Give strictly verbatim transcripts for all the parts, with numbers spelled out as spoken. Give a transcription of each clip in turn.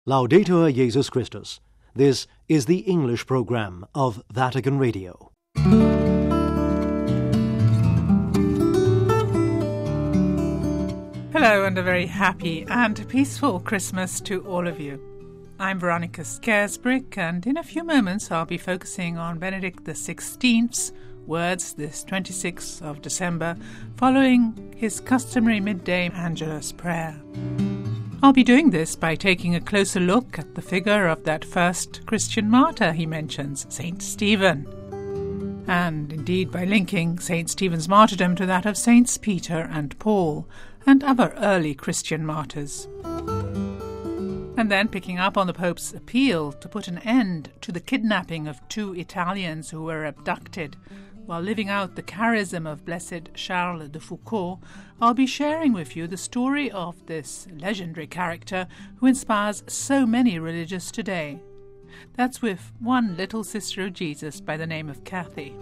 Laudetur Jesus Christus. This is the English program of Vatican Radio. Hello and a very happy and peaceful Christmas to all of you. I'm Veronica Scaresbrick, and in a few moments I'll be focusing on Benedict the sixteenth's words this twenty-sixth of December, following his customary midday Angelus prayer. I'll be doing this by taking a closer look at the figure of that first Christian martyr he mentions, Saint Stephen, and indeed by linking Saint Stephen's martyrdom to that of Saints Peter and Paul and other early Christian martyrs. And then picking up on the Pope's appeal to put an end to the kidnapping of two Italians who were abducted while living out the charism of Blessed Charles de Foucauld, I'll be sharing with you the story of this legendary character who inspires so many religious today. That's with one little sister of Jesus by the name of Kathy.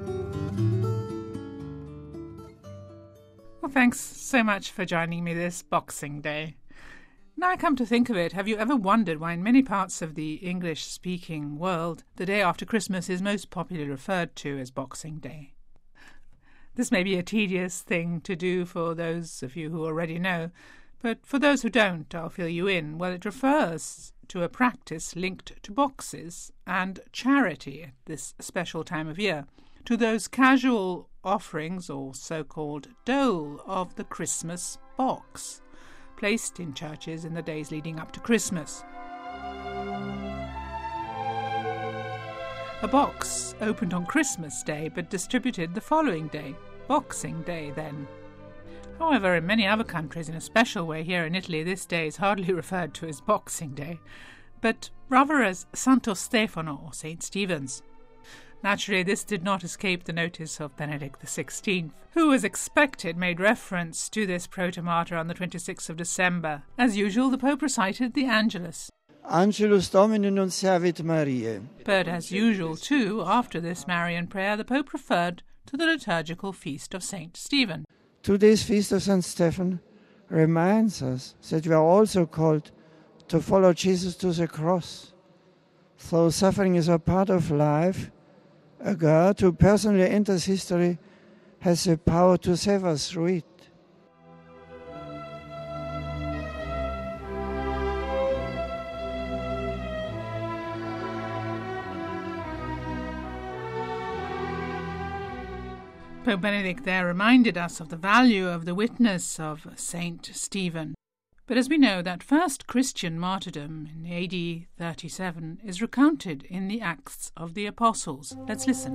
Well, thanks so much for joining me this Boxing Day. Now I come to think of it, have you ever wondered why in many parts of the English-speaking world the day after Christmas is most popularly referred to as Boxing Day? This may be a tedious thing to do for those of you who already know, but for those who don't, I'll fill you in. Well, it refers to a practice linked to boxes and charity at this special time of year, to those casual offerings or so-called dole of the Christmas box, placed in churches in the days leading up to Christmas. A box opened on Christmas Day but distributed the following day, Boxing Day then. However, in many other countries, in a special way here in Italy, this day is hardly referred to as Boxing Day, but rather as Santo Stefano or Saint Stephen's. Naturally, this did not escape the notice of Benedict the sixteenth, who, as expected, made reference to this protomartyr on the twenty-sixth of December. As usual, the Pope recited the Angelus. Angelus Domini nunciavit Mariae. But as usual, too, after this Marian prayer, the Pope referred to the liturgical feast of Saint Stephen. Today's feast of Saint Stephen reminds us that we are also called to follow Jesus to the cross. Though suffering is a part of life, a God who personally enters history has the power to save us through it. Pope Benedict there reminded us of the value of the witness of Saint Stephen. But as we know, that first Christian martyrdom in A D thirty-seven is recounted in the Acts of the Apostles. Let's listen.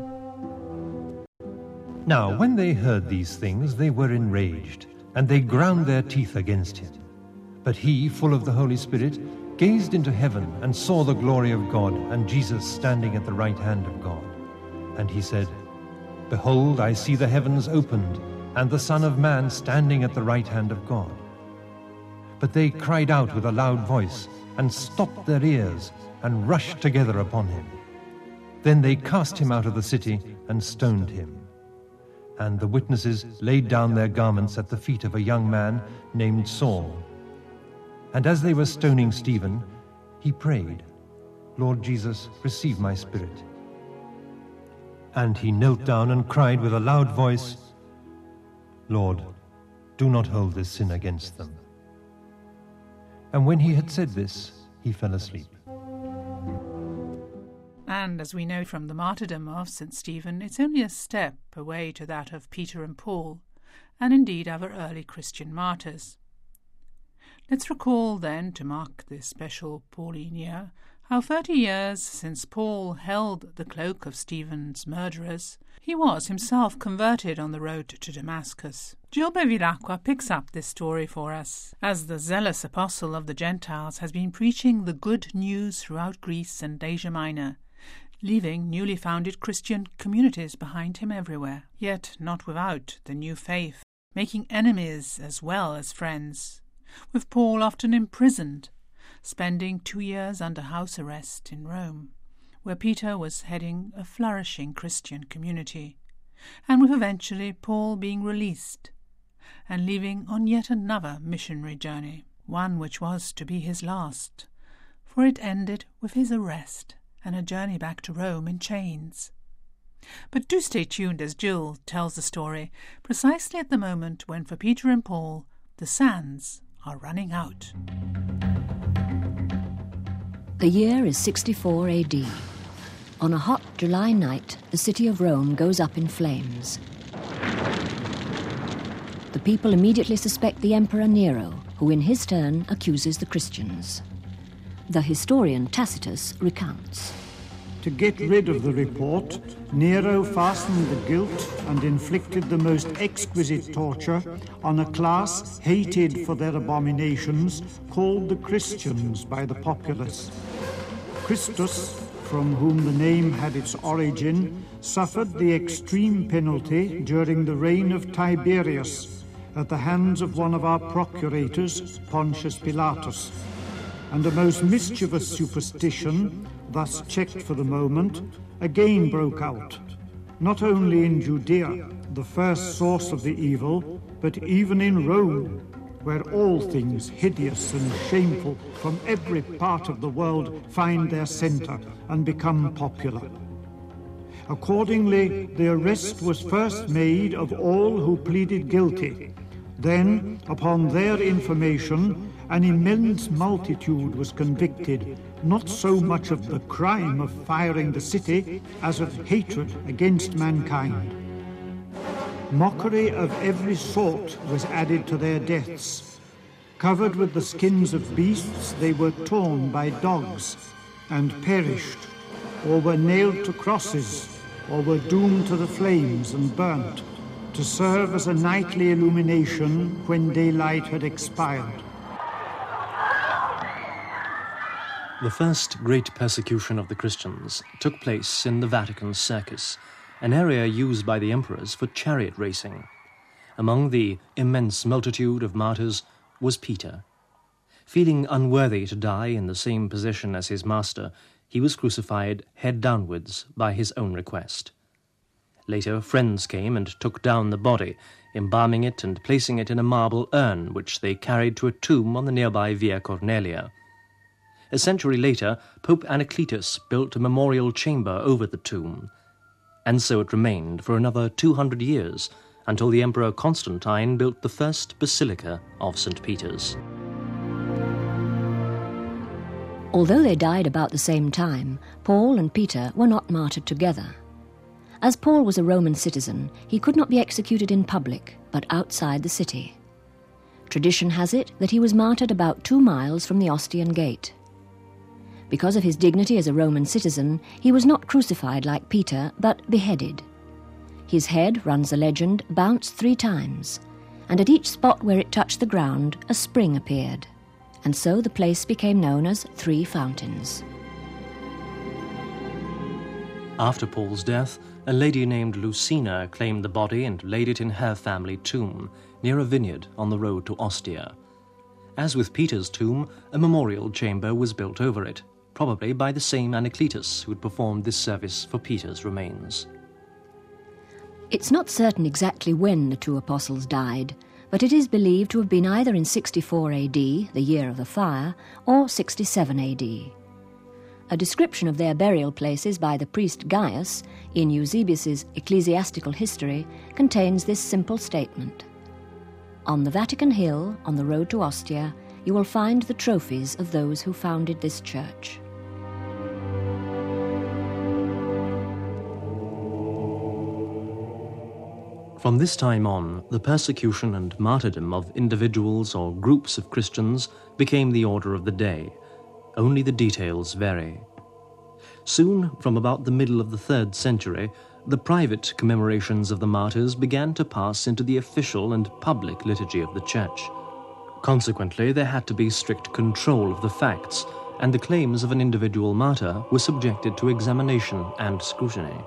Now, when they heard these things, they were enraged, and they ground their teeth against him. But he, full of the Holy Spirit, gazed into heaven and saw the glory of God and Jesus standing at the right hand of God. And he said, Behold, I see the heavens opened, and the Son of Man standing at the right hand of God. But they cried out with a loud voice, and stopped their ears, and rushed together upon him. Then they cast him out of the city, and stoned him. And the witnesses laid down their garments at the feet of a young man named Saul. And as they were stoning Stephen, he prayed, Lord Jesus, receive my spirit. And he knelt down and cried with a loud voice, Lord, do not hold this sin against them. And when he had said this, he fell asleep. And as we know from the martyrdom of Saint Stephen, it's only a step away to that of Peter and Paul, and indeed other early Christian martyrs. Let's recall then, to mark this special Pauline year, how thirty years since Paul held the cloak of Stephen's murderers, he was himself converted on the road to Damascus. Gil Bevilacqua picks up this story for us, as the zealous apostle of the Gentiles has been preaching the good news throughout Greece and Asia Minor, leaving newly founded Christian communities behind him everywhere, yet not without the new faith, making enemies as well as friends, with Paul often imprisoned, spending two years under house arrest in Rome, where Peter was heading a flourishing Christian community, and with eventually Paul being released and leaving on yet another missionary journey, one which was to be his last, for it ended with his arrest and a journey back to Rome in chains. But do stay tuned as Jill tells the story precisely at the moment when, for Peter and Paul, the sands are running out. The year is sixty-four A D. On a hot July night, the city of Rome goes up in flames. The people immediately suspect the Emperor Nero, who in his turn accuses the Christians. The historian Tacitus recounts. To get rid of the report, Nero fastened the guilt and inflicted the most exquisite torture on a class hated for their abominations, called the Christians by the populace. Christus, from whom the name had its origin, suffered the extreme penalty during the reign of Tiberius at the hands of one of our procurators, Pontius Pilatus. And a most mischievous superstition, thus checked for the moment, again broke out, not only in Judea, the first source of the evil, but even in Rome, where all things hideous and shameful from every part of the world find their center and become popular. Accordingly, the arrest was first made of all who pleaded guilty. Then, upon their information, an immense multitude was convicted, not so much of the crime of firing the city as of hatred against mankind. Mockery of every sort was added to their deaths. Covered with the skins of beasts, they were torn by dogs and perished, or were nailed to crosses, or were doomed to the flames and burnt, to serve as a nightly illumination when daylight had expired. The first great persecution of the Christians took place in the Vatican Circus, an area used by the emperors for chariot racing. Among the immense multitude of martyrs was Peter. Feeling unworthy to die in the same position as his master, he was crucified head downwards by his own request. Later, friends came and took down the body, embalming it and placing it in a marble urn which they carried to a tomb on the nearby Via Cornelia. A century later, Pope Anacletus built a memorial chamber over the tomb, and so it remained for another two hundred years, until the Emperor Constantine built the first basilica of Saint Peter's. Although they died about the same time, Paul and Peter were not martyred together. As Paul was a Roman citizen, he could not be executed in public, but outside the city. Tradition has it that he was martyred about two miles from the Ostian Gate. Because of his dignity as a Roman citizen, he was not crucified like Peter, but beheaded. His head, runs the legend, bounced three times, and at each spot where it touched the ground, a spring appeared, and so the place became known as Three Fountains. After Paul's death, a lady named Lucina claimed the body and laid it in her family tomb, near a vineyard on the road to Ostia. As with Peter's tomb, a memorial chamber was built over it, probably by the same Anacletus who had performed this service for Peter's remains. It's not certain exactly when the two apostles died, but it is believed to have been either in sixty-four A D, the year of the fire, or sixty-seven A D. A description of their burial places by the priest Gaius in Eusebius's Ecclesiastical History contains this simple statement. On the Vatican Hill, on the road to Ostia, you will find the trophies of those who founded this church. From this time on, the persecution and martyrdom of individuals or groups of Christians became the order of the day. Only the details vary. Soon, from about the middle of the third century, the private commemorations of the martyrs began to pass into the official and public liturgy of the Church. Consequently, there had to be strict control of the facts, and the claims of an individual martyr were subjected to examination and scrutiny.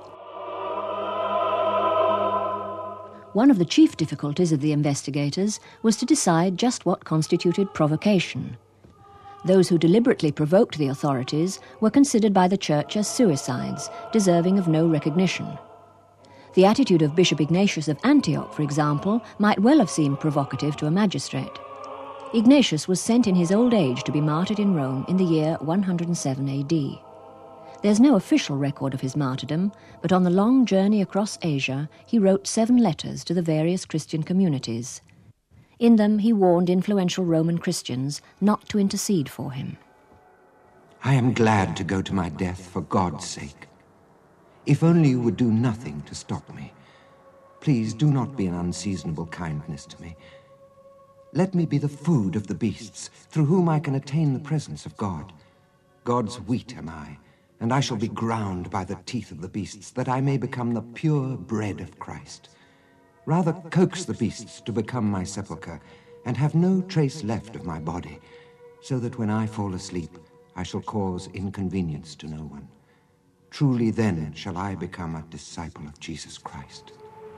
One of the chief difficulties of the investigators was to decide just what constituted provocation. Those who deliberately provoked the authorities were considered by the Church as suicides, deserving of no recognition. The attitude of Bishop Ignatius of Antioch, for example, might well have seemed provocative to a magistrate. Ignatius was sent in his old age to be martyred in Rome in the year one hundred seven A D. There's no official record of his martyrdom, but on the long journey across Asia, he wrote seven letters to the various Christian communities. In them, he warned influential Roman Christians not to intercede for him. I am glad to go to my death for God's sake. If only you would do nothing to stop me. Please do not be an unseasonable kindness to me. Let me be the food of the beasts, through whom I can attain the presence of God. God's wheat am I, and I shall be ground by the teeth of the beasts, that I may become the pure bread of Christ. Rather coax the beasts to become my sepulchre, and have no trace left of my body, so that when I fall asleep, I shall cause inconvenience to no one. Truly then shall I become a disciple of Jesus Christ.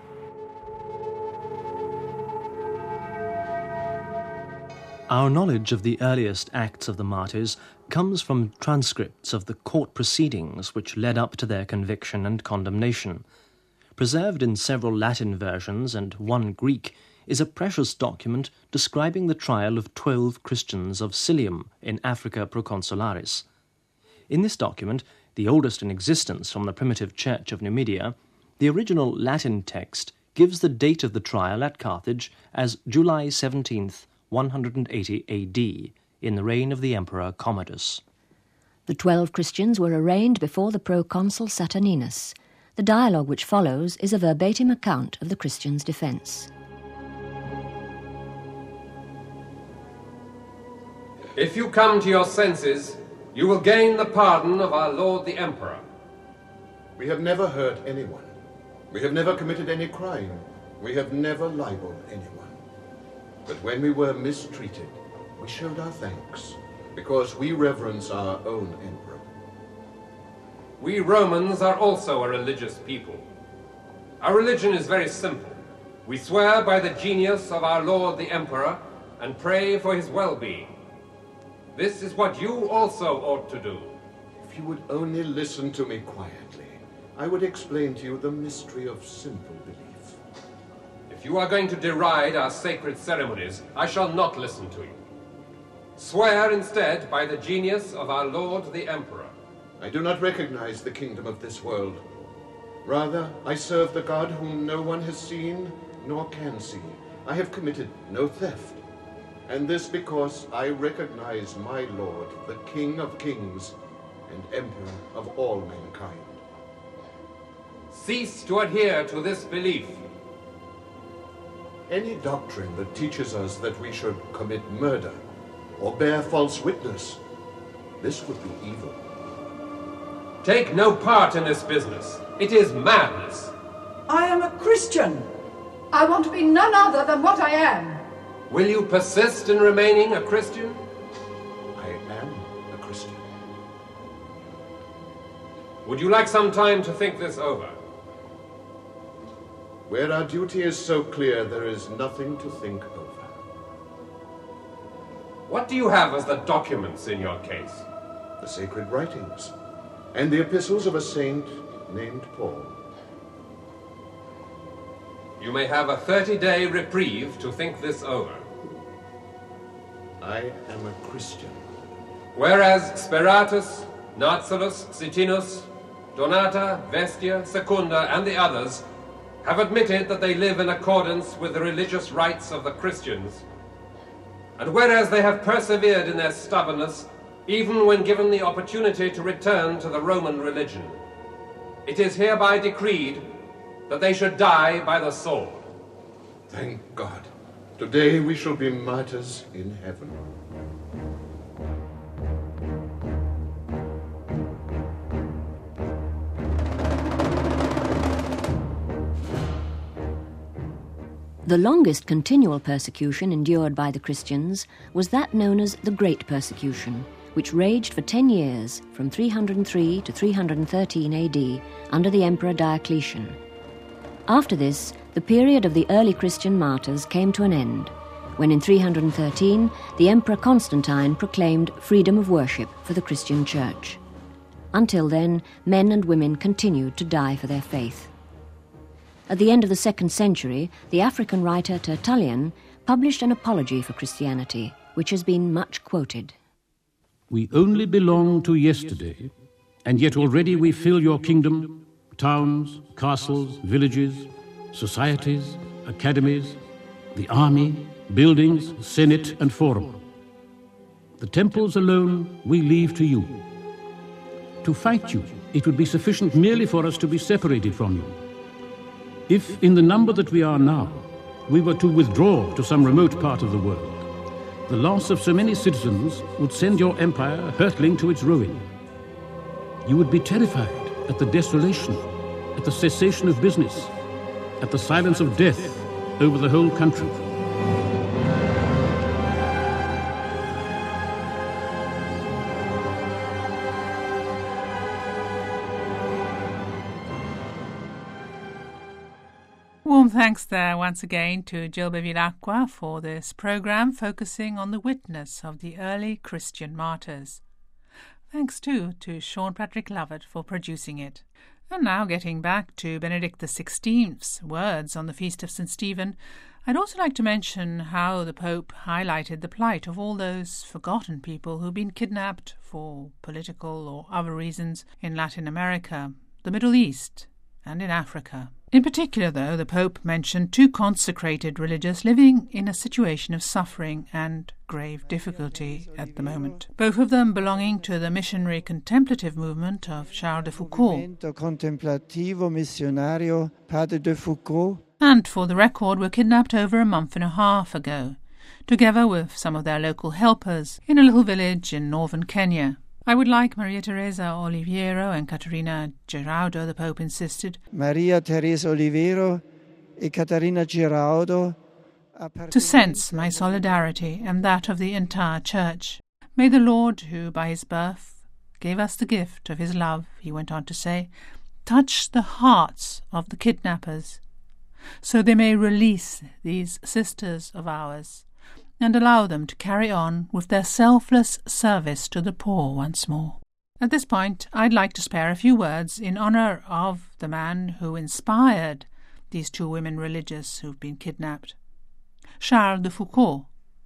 Our knowledge of the earliest acts of the martyrs comes from transcripts of the court proceedings which led up to their conviction and condemnation. Preserved in several Latin versions and one Greek is a precious document describing the trial of twelve Christians of Cilium in Africa Proconsularis. In this document, the oldest in existence from the primitive church of Numidia, the original Latin text gives the date of the trial at Carthage as July seventeenth, one hundred eighty A D, in the reign of the Emperor Commodus. The twelve Christians were arraigned before the proconsul Saturninus. The dialogue which follows is a verbatim account of the Christians' defence. If you come to your senses, you will gain the pardon of our Lord the Emperor. We have never hurt anyone. We have never committed any crime. We have never libeled anyone. But when we were mistreated, we showed our thanks, because we reverence our own emperor. We Romans are also a religious people. Our religion is very simple. We swear by the genius of our Lord the Emperor and pray for his well-being. This is what you also ought to do. If you would only listen to me quietly, I would explain to you the mystery of simple belief. If you are going to deride our sacred ceremonies, I shall not listen to you. Swear instead by the genius of our Lord the Emperor. I do not recognize the kingdom of this world. Rather, I serve the God whom no one has seen nor can see. I have committed no theft. And this because I recognize my Lord, the King of kings and Emperor of all mankind. Cease to adhere to this belief. Any doctrine that teaches us that we should commit murder or bear false witness, this would be evil. Take no part in this business. It is madness. I am a Christian. I want to be none other than what I am. Will you persist in remaining a Christian? I am a Christian. Would you like some time to think this over? Where our duty is so clear, there is nothing to think over. What do you have as the documents in your case? The sacred writings and the epistles of a saint named Paul. You may have a thirty-day reprieve to think this over. I am a Christian. Whereas Speratus, Narcellus, Sitinus, Donata, Vestia, Secunda, and the others have admitted that they live in accordance with the religious rites of the Christians, and whereas they have persevered in their stubbornness, even when given the opportunity to return to the Roman religion, it is hereby decreed that they should die by the sword. Thank God. Today we shall be martyrs in heaven. The longest continual persecution endured by the Christians was that known as the Great Persecution, which raged for ten years, from three hundred three to three hundred thirteen A D, under the Emperor Diocletian. After this, the period of the early Christian martyrs came to an end, when in three hundred thirteen the Emperor Constantine proclaimed freedom of worship for the Christian Church. Until then, men and women continued to die for their faith. At the end of the second century, the African writer Tertullian published an apology for Christianity, which has been much quoted. We only belong to yesterday, and yet already we fill your kingdom, towns, castles, villages, societies, academies, the army, buildings, senate and forum. The temples alone we leave to you. To fight you, it would be sufficient merely for us to be separated from you. If, in the number that we are now, we were to withdraw to some remote part of the world, the loss of so many citizens would send your empire hurtling to its ruin. You would be terrified at the desolation, at the cessation of business, at the silence of death over the whole country. Warm thanks there once again to Jill Bevilacqua for this programme focusing on the witness of the early Christian martyrs. Thanks too to Sean Patrick Lovett for producing it. And now getting back to Benedict the sixteenth's words on the Feast of Saint Stephen, I'd also like to mention how the Pope highlighted the plight of all those forgotten people who've been kidnapped for political or other reasons in Latin America, the Middle East, and in Africa. In particular, though, the Pope mentioned two consecrated religious living in a situation of suffering and grave difficulty at the moment, both of them belonging to the missionary contemplative movement of Charles de Foucauld. Contemplativo missionario Padre de Foucauld. And, for the record, were kidnapped over a month and a half ago, together with some of their local helpers, in a little village in northern Kenya. I would like Maria Teresa Oliviero and Caterina Giraudo, the Pope insisted, Maria Teresa Oliviero e Caterina Giraudo, to sense my solidarity and that of the entire Church. May the Lord, who by his birth gave us the gift of his love, he went on to say, touch the hearts of the kidnappers, so they may release these sisters of ours, and allow them to carry on with their selfless service to the poor once more. At this point, I'd like to spare a few words in honour of the man who inspired these two women religious who've been kidnapped, Charles de Foucauld,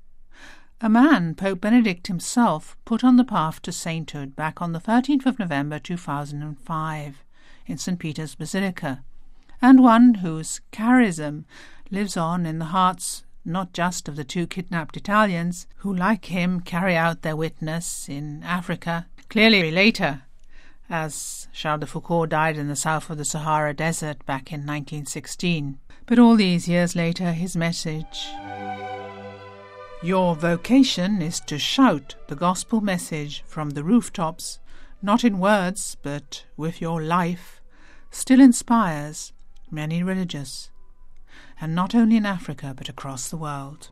a man Pope Benedict himself put on the path to sainthood back on the thirteenth of November two thousand five in Saint Peter's Basilica, and one whose charism lives on in the hearts not just of the two kidnapped Italians, who like him carry out their witness in Africa, clearly later, as Charles de Foucauld died in the south of the Sahara Desert back in nineteen sixteen. But all these years later, his message: your vocation is to shout the gospel message from the rooftops, not in words, but with your life, still inspires many religious, and not only in Africa but across the world.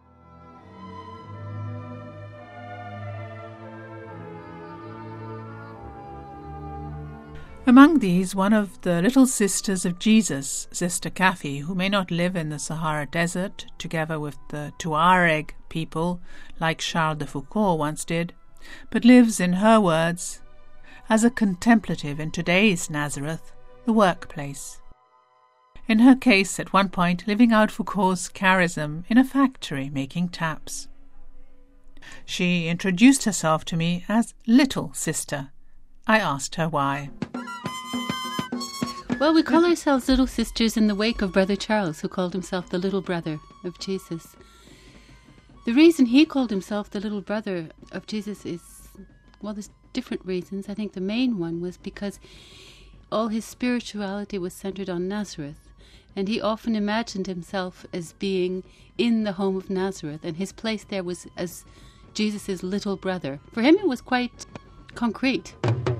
Among these, one of the little sisters of Jesus, Sister Kathy, who may not live in the Sahara Desert together with the Tuareg people like Charles de Foucauld once did, but lives, in her words, as a contemplative in today's Nazareth, the workplace. In her case, at one point, living out Foucault's charism in a factory making taps. She introduced herself to me as Little Sister. I asked her why. Well, we call ourselves Little Sisters in the wake of Brother Charles, who called himself the Little Brother of Jesus. The reason he called himself the Little Brother of Jesus is, well, there's different reasons. I think the main one was because all his spirituality was centered on Nazareth. And he often imagined himself as being in the home of Nazareth, and his place there was as Jesus' little brother. For him it was quite concrete.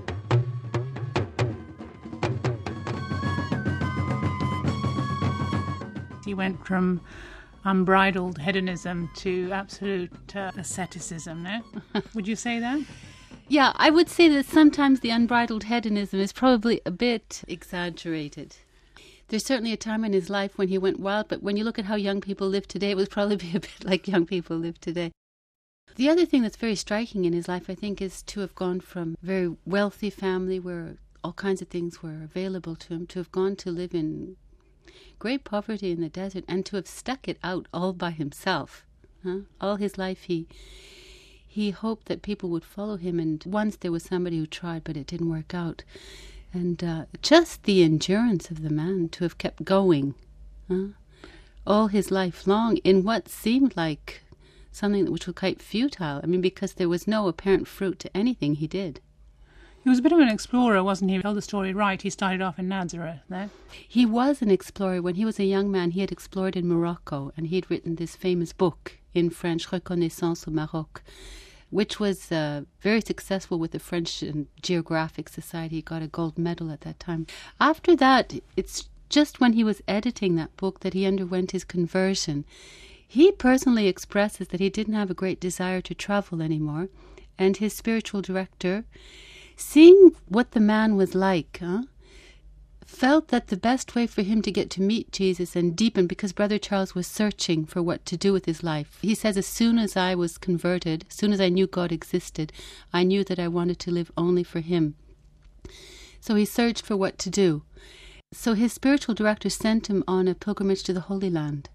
He went from unbridled hedonism to absolute uh, asceticism, no? Would you say that? Yeah, I would say that sometimes the unbridled hedonism is probably a bit exaggerated. There's certainly a time in his life when he went wild, but when you look at how young people live today, it would probably be a bit like young people live today. The other thing that's very striking in his life, I think, is to have gone from a very wealthy family where all kinds of things were available to him, to have gone to live in great poverty in the desert, and to have stuck it out all by himself. Huh? All his life he he hoped that people would follow him. And once there was somebody who tried, but it didn't work out. And uh, just the endurance of the man to have kept going huh? all his life long in what seemed like something which was quite futile. I mean, because there was no apparent fruit to anything he did. He was a bit of an explorer, wasn't he? He told the story right. He started off in Nazareth, no? He was an explorer. When he was a young man, he had explored in Morocco, and he had written this famous book in French, Reconnaissance au Maroc, which was uh, very successful with the French Geographic Society. He got a gold medal at that time. After that, it's just when he was editing that book that he underwent his conversion. He personally expresses that he didn't have a great desire to travel anymore, and his spiritual director, seeing what the man was like, huh, felt that the best way for him to get to meet Jesus and deepen, because Brother Charles was searching for what to do with his life. He says, as soon as I was converted, as soon as I knew God existed, I knew that I wanted to live only for him. So he searched for what to do. So his spiritual director sent him on a pilgrimage to the Holy Land.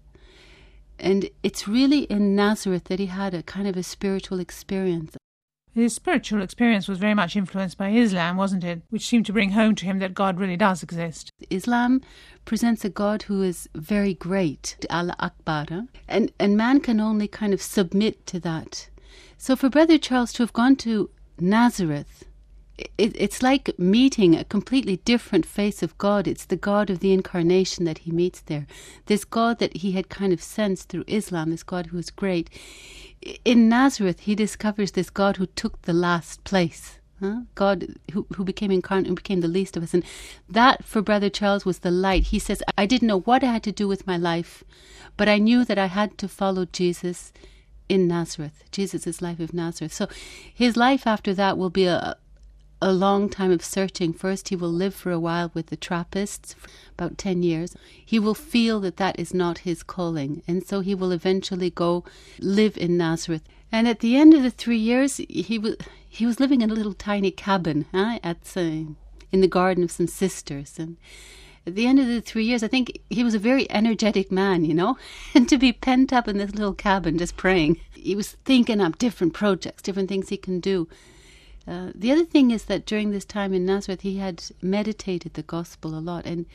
And it's really in Nazareth that he had a kind of a spiritual experience. His spiritual experience was very much influenced by Islam, wasn't it? Which seemed to bring home to him that God really does exist. Islam presents a God who is very great, Allah Akbar, huh? and, and man can only kind of submit to that. So for Brother Charles to have gone to Nazareth, it, it's like meeting a completely different face of God. It's the God of the incarnation that he meets there. This God that he had kind of sensed through Islam, this God who is great. In Nazareth, he discovers this God who took the last place. Huh? God who, who became incarnate and became the least of us. And that, for Brother Charles, was the light. He says, I didn't know what I had to do with my life, but I knew that I had to follow Jesus in Nazareth. Jesus' life of Nazareth. So his life after that will be a, a long time of searching. First, he will live for a while with the Trappists, for about ten years. He will feel that that is not his calling, and so he will eventually go live in Nazareth. And at the end of the three years, he was he was living in a little tiny cabin huh, at uh, in the garden of some sisters. And at the end of the three years, I think he was a very energetic man, you know, and to be pent up in this little cabin just praying, he was thinking up different projects, different things he can do. Uh, the other thing is that during this time in Nazareth, he had meditated the gospel a lot, and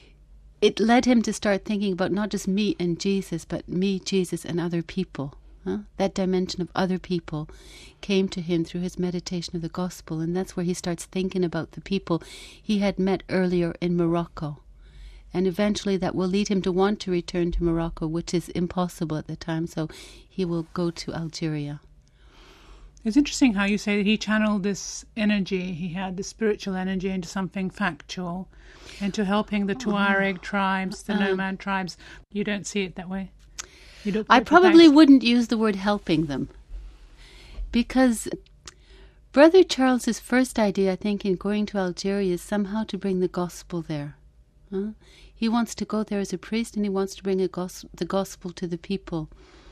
it led him to start thinking about not just me and Jesus, but me, Jesus, and other people. Huh? That dimension of other people came to him through his meditation of the gospel, and that's where he starts thinking about the people he had met earlier in Morocco. And eventually that will lead him to want to return to Morocco, which is impossible at the time, so he will go to Algeria. It's interesting how you say that he channeled this energy, he had the spiritual energy into something factual, into helping the Tuareg tribes, the uh, nomad tribes. You don't see it that way? You don't I probably wouldn't use the word helping them, because Brother Charles's first idea, I think, in going to Algeria is somehow to bring the gospel there. Huh? He wants to go there as a priest, and he wants to bring a gos- the gospel to the people.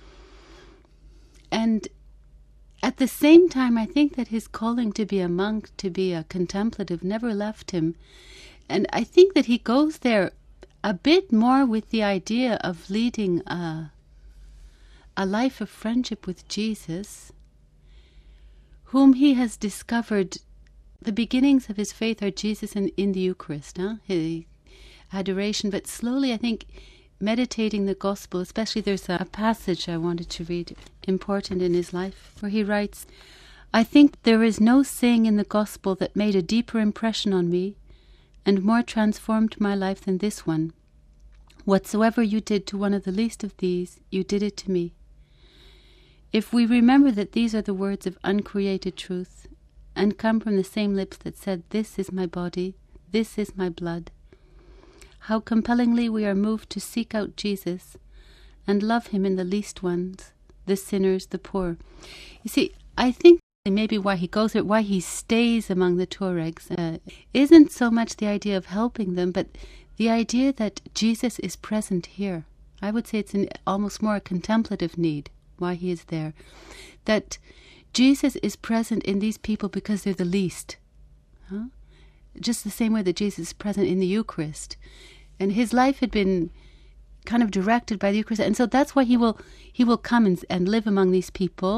And at the same time, I think that his calling to be a monk, to be a contemplative, never left him. And I think that he goes there a bit more with the idea of leading a, a life of friendship with Jesus, whom he has discovered the beginnings of his faith are Jesus in, in the Eucharist, huh? His adoration. But slowly, I think, meditating the gospel, especially there's a passage I wanted to read, important in his life, where he writes, I think there is no saying in the gospel that made a deeper impression on me and more transformed my life than this one. Whatsoever you did to one of the least of these, you did it to me. If we remember that these are the words of uncreated truth, and come from the same lips that said, this is my body, this is my blood, how compellingly we are moved to seek out Jesus and love him in the least ones, the sinners, the poor. You see, I think maybe why he goes there, why he stays among the Tuaregs, uh, isn't so much the idea of helping them, but the idea that Jesus is present here. I would say it's an almost more a contemplative need, why he is there. That Jesus is present in these people because they're the least. Huh? Just the same way that Jesus is present in the Eucharist. And his life had been kind of directed by the Eucharist. And so that's why he will he will come and, and live among these people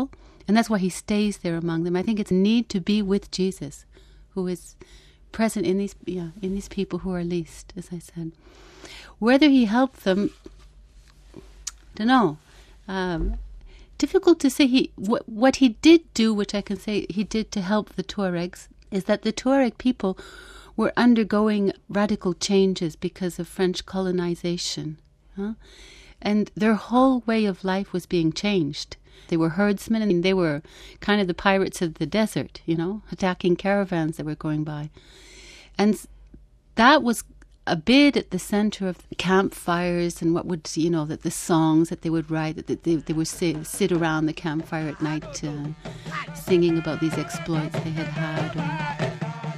And that's why he stays there among them. I think it's a need to be with Jesus, who is present in these yeah, in these people who are least, as I said. Whether he helped them, I don't know. Um, difficult to say. He what, what he did do, which I can say he did to help the Tuaregs, is that the Tuareg people were undergoing radical changes because of French colonization. Huh? And their whole way of life was being changed. They were herdsmen, and they were kind of the pirates of the desert, you know, attacking caravans that were going by. And that was a bit at the center of campfires and what would, you know, that the songs that they would write, that they, they would sit, sit around the campfire at night uh, singing about these exploits they had had. Or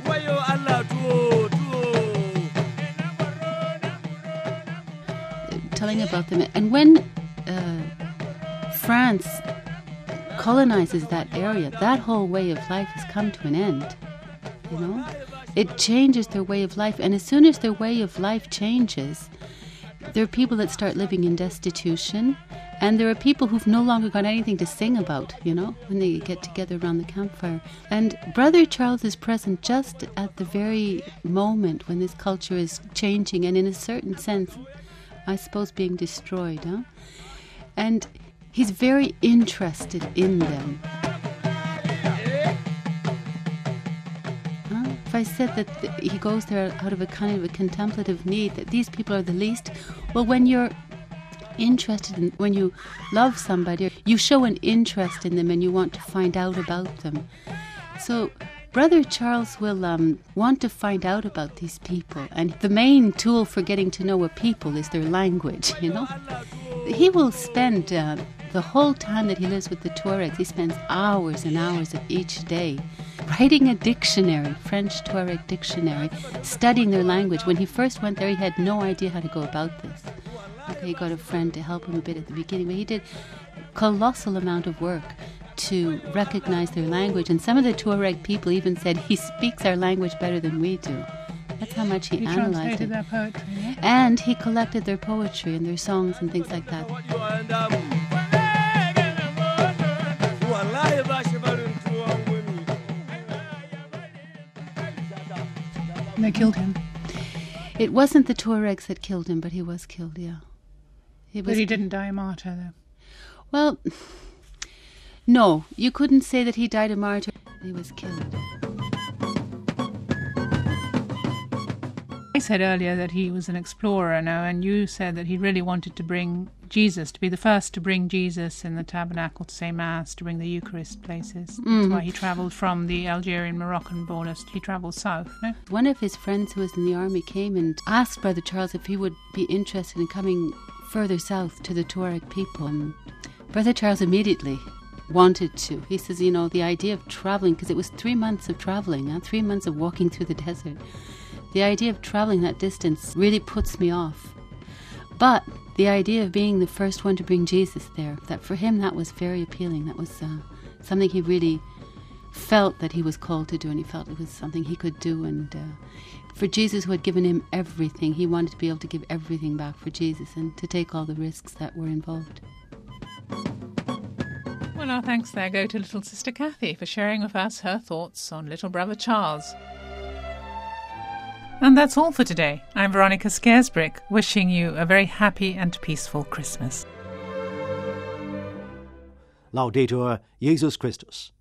telling about them. And when uh, France colonizes that area, that whole way of life has come to an end, you know? It changes their way of life, and as soon as their way of life changes, there are people that start living in destitution, and there are people who've no longer got anything to sing about, you know, when they get together around the campfire. And Brother Charles is present just at the very moment when this culture is changing, and in a certain sense, I suppose, being destroyed, huh? And he's very interested in them. Huh? If I said that th- he goes there out of a kind of a contemplative need, that these people are the least, well, when you're interested in, when you love somebody, you show an interest in them and you want to find out about them. So Brother Charles will um, want to find out about these people, and the main tool for getting to know a people is their language, you know. He will spend uh, the whole time that he lives with the Tuaregs, he spends hours and hours of each day writing a dictionary, French Tuareg dictionary, studying their language. When he first went there, he had no idea how to go about this. Okay, he got a friend to help him a bit at the beginning, but he did a colossal amount of work to recognize their language. And some of the Tuareg people even said, he speaks our language better than we do. That's how much he, he analyzed it. Their poetry, yeah? And he collected their poetry and their songs and things like that. And they killed him. It wasn't the Tuaregs that killed him, but he was killed, yeah. He was but he didn't die a martyr, though. Well, no, you couldn't say that he died a martyr. He was killed. I said earlier that he was an explorer now, and you said that he really wanted to bring Jesus, to be the first to bring Jesus in the tabernacle, to say Mass, to bring the Eucharist places. That's mm. why he travelled from the Algerian-Moroccan borders. He travelled south, no? One of his friends who was in the army came and asked Brother Charles if he would be interested in coming further south to the Tuareg people, and Brother Charles immediately wanted to. He says, you know, the idea of travelling, because it was three months of travelling, uh, three months of walking through the desert. The idea of travelling that distance really puts me off. But the idea of being the first one to bring Jesus there, that for him that was very appealing. That was uh, something he really felt that he was called to do, and he felt it was something he could do. And uh, for Jesus, who had given him everything, he wanted to be able to give everything back for Jesus and to take all the risks that were involved. Well, our thanks there go to little Sister Kathy for sharing with us her thoughts on little Brother Charles. And that's all for today. I'm Veronica Scaresbrick, wishing you a very happy and peaceful Christmas. Laudetur Jesus Christus.